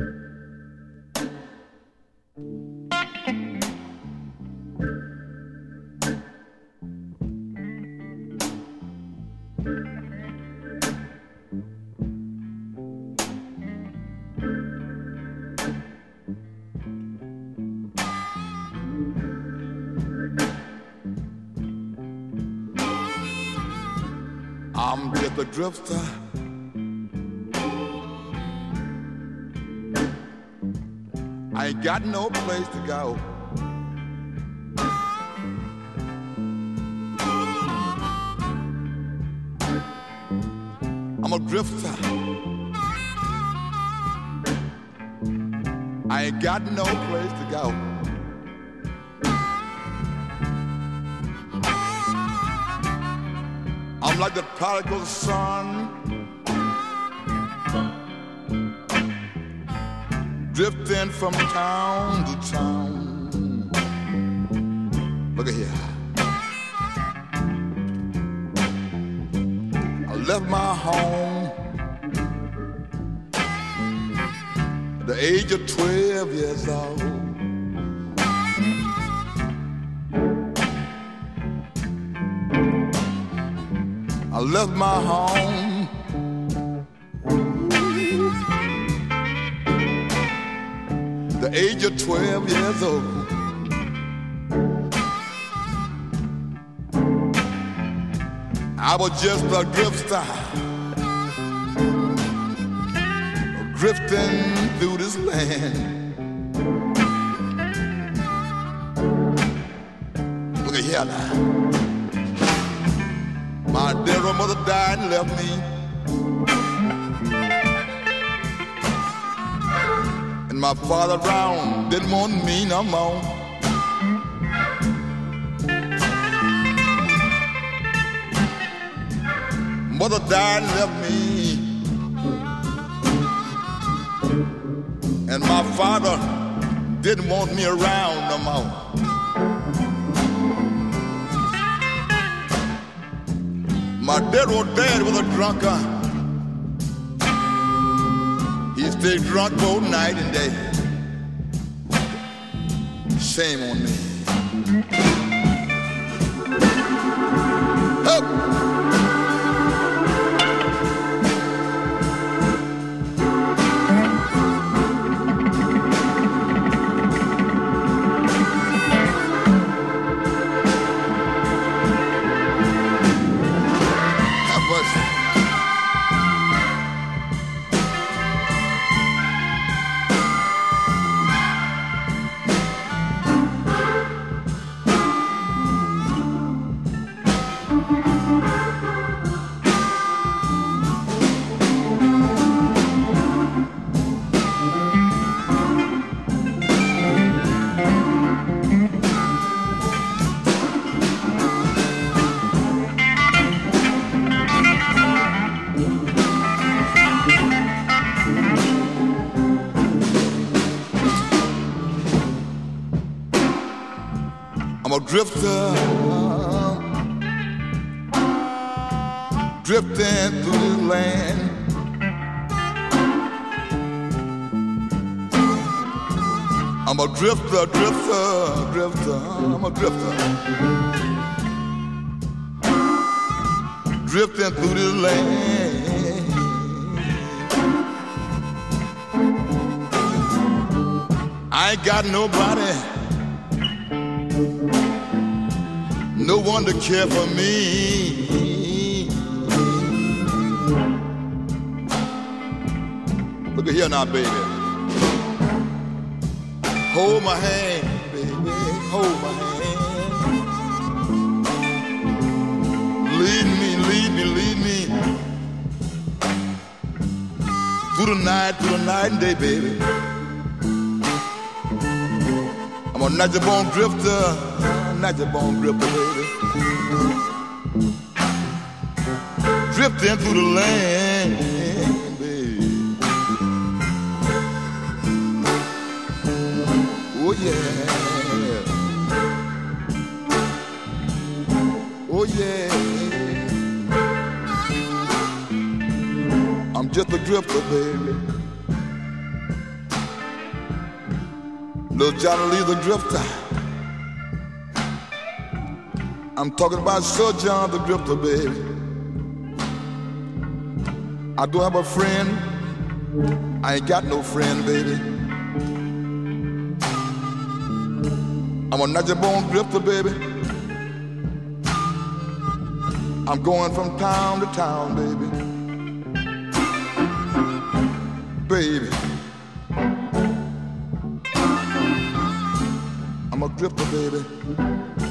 I'm just a drifter. I ain't got no place to go. I'm a drifter. I ain't got no place to go. I'm like the prodigal son, drifting from town to town. Look at here. I left my home at the age of 12 years old. I left my home the age of 12 years old. I was just a drifter, drifting through this land. Look at here now. My dear mother died and left me, and my father around didn't want me no more. Mother died and left me, and my father didn't want me around no more. My dear old dad was a drunkard. He stayed drunk both night and day. Shame on me. Up. I'm a drifter, drifting through this land. I'm a drifter, drifter, drifter. I'm a drifter, drifting through this land. I ain't got nobody, no one to care for me. Look at here now, baby. Hold my hand, baby, hold my hand. Lead me, lead me, lead me through the night and day, baby. I'm a natural born drifter, natural born drifter, baby. Drifting through the land, baby. Oh yeah, oh yeah. I'm just a drifter, baby. Little Johnny Lee the Drifter. I'm talking about Sir John the Drifter, baby. I do have a friend. I ain't got no friend, baby. I'm a natural born drifter, baby. I'm going from town to town, baby. Baby, I'm a drifter, baby.